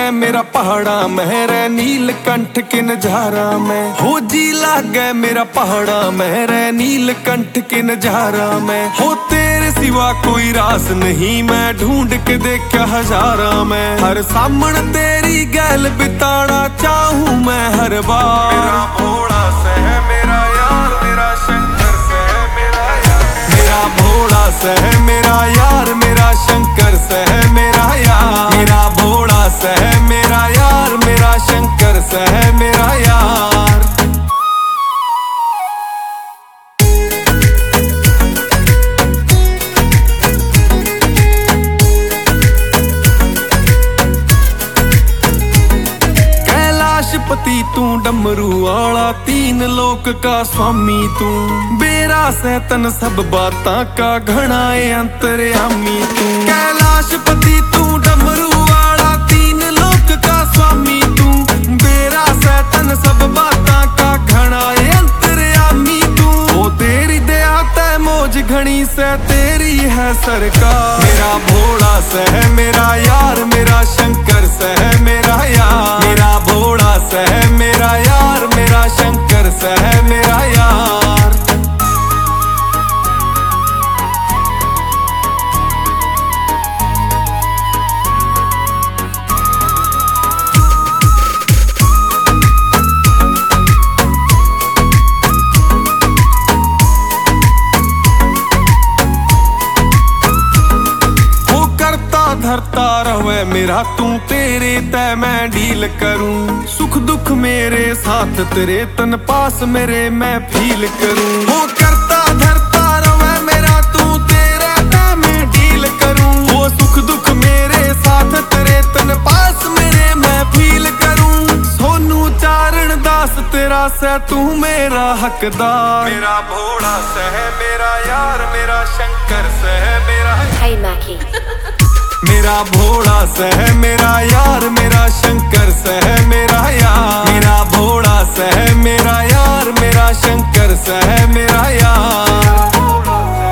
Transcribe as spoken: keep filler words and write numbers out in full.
लागे मेरा पहाड़ा में रे नीलकंठ के नजारा में। हो जी लागे मेरा पहाड़ा में रे नीलकंठ के नजारा में। हो तेरे सिवा कोई रास नहीं मैं ढूंढ के देखा हजारा में। हर सामन तेरी गैल बिताना चाहूं मैं हर बार। मेरा भोला से है मेरा यार मेरा शंकर से है मेरा यार। मेरा भोला से है मेरा यार मेरा शंकर से है मेरा यार। मेरा भोला से है मेरा यार मेरा शंकर से है मेरा यार। पति तू डमरू वाला तीन लोक का स्वामी तू। बेरा से तन सब बातां का घना अंतर्यामी तू। कैलाश पति तू डमरू वाला तीन लोक का स्वामी तू। बेरा से तन सब बातां का घना अंतर्यामी तू। ओ तेरी दया तै मौज घनी से तेरी है सरकार। मेरा भोला से है मेरा यार मेरा शंकर से है मेरा यार। मेरा भोला से है मेरा यार मेरा शंकर से है मेरा यार। धरता रहे मेरा तू तेरे तय मैं डील करूं। सुख दुख मेरे साथ तेरे तन पास मेरे मैं फील करूं। वो करता धरता रहे मेरा तू तेरे तय मैं डील करूं। वो सुख दुख मेरे साथ तेरे तन पास मेरे मैं फील करूं। सोनू चारण दास तेरा से तू मेरा हकदार। मेरा भोला से है मेरा यार मेरा शंकर से है मेरा। Hey Mackie. मेरा भोला से है मेरा यार मेरा शंकर से है मेरा यार। मेरा भोला से है मेरा यार मेरा शंकर से है मेरा यार।